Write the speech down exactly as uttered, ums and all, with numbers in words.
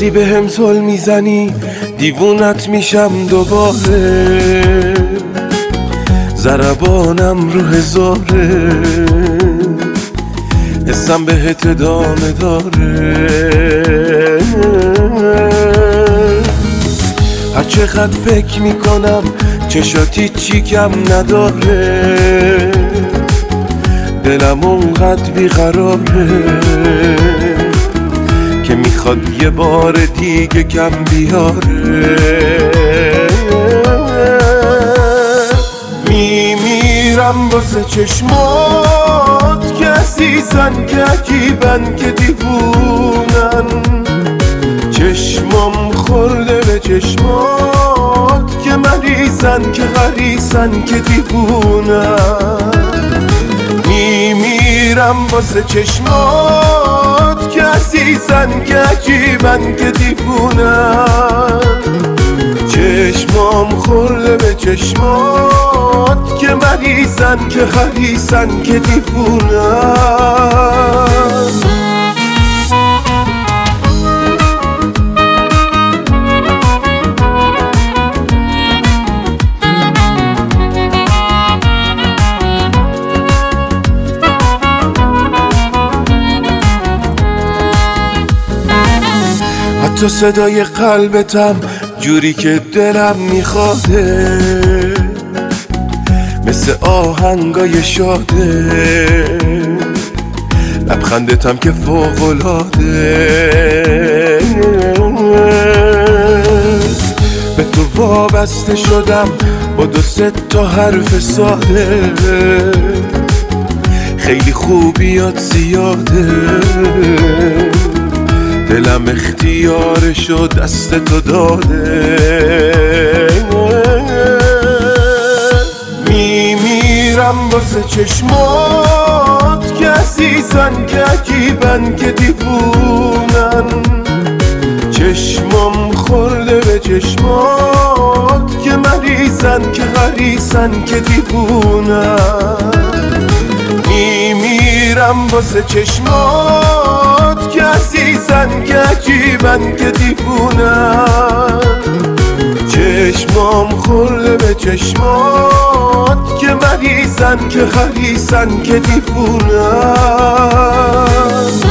وقتی به هم زل میزنی دیوونت میشم دوباره، ضربانم رو هزاره، حسم بهت ادامه داره. هر چقدر فکر میکنم چشاتی چی کم نداره، دلم اونقدر بیقراره که میخواد یه بار دیگه کم بیاره. میمیرم واسه چشمات که عزیزن، که عجیبن، که دیوونن. چشمام خورده به چشمات که مریضن، که غریسن، که دیوونن. میمیرم واسه چشمات که عزیزن، که عجیبن، که دیوونن. چشمام خورده به چشمات که مریضن، که غریسن، که دیوونن. حتی صدای قلبتم جوری که دلم میخواده، مثل آهنگای شاده. لبخندتم که فوق‌العاده، به تو وابسته شدم با دو سه تا حرف ساده. خیلی خوبیات زیاده، دلم اختیارشو دست تو داده. میمیرم واسه چشمات که عزیزن، که عجیبن، که دیوونن. چشمام خورده به چشمات که مریضن، که غریسن، که دیوونن. میمیرم واسه چشمات که عزیزن، که عجیبن، که دیوونن. چشمام خورده به چشمات که مریضن، که غریسن، که دیوونن.